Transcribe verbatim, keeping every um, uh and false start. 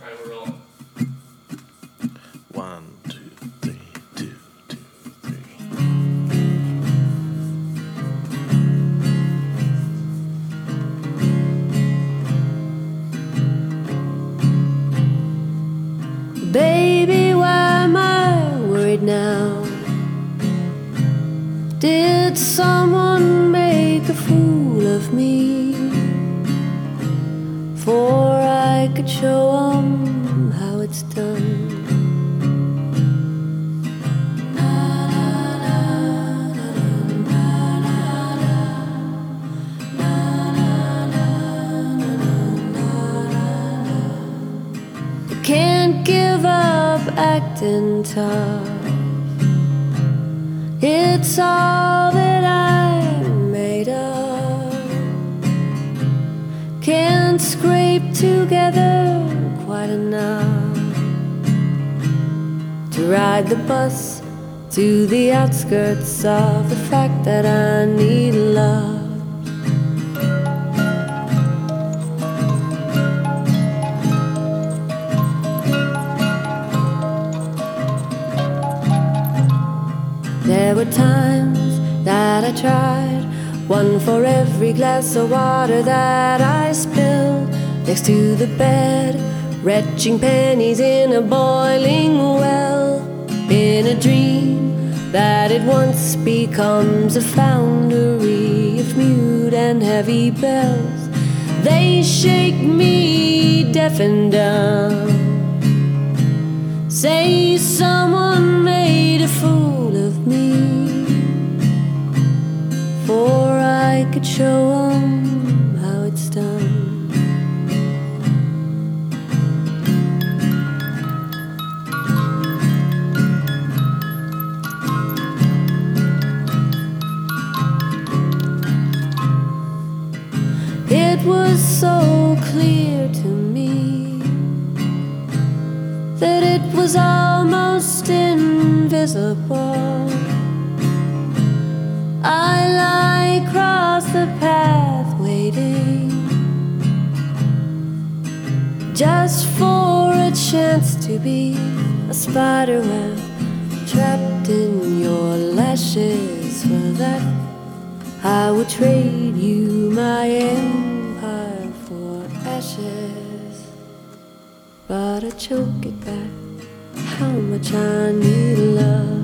Alright, we're rolling. One, two, three, two, two, three. Baby, why am I worried now? Did someone make a fool of me? For I could show 'em how it's done. Can't give up acting tough. It's all that I'm made of. Can't scrape together quite enough to ride the bus to the outskirts of the fact that I need love. There were times that I tried, one for every glass of water that I spilled next to the bed, retching pennies in a boiling well, in a dream that at once becomes a foundry of mute and heavy bells. They shake me deaf and dumb, say someone made a fool of me, for I could show 'em how it's done. It was so clear to me that it was almost invisible. I lie across the path waiting just for a chance to be a spider web trapped in your lashes. For that I would trade you my empire for ashes, but I choke it back how much I need love.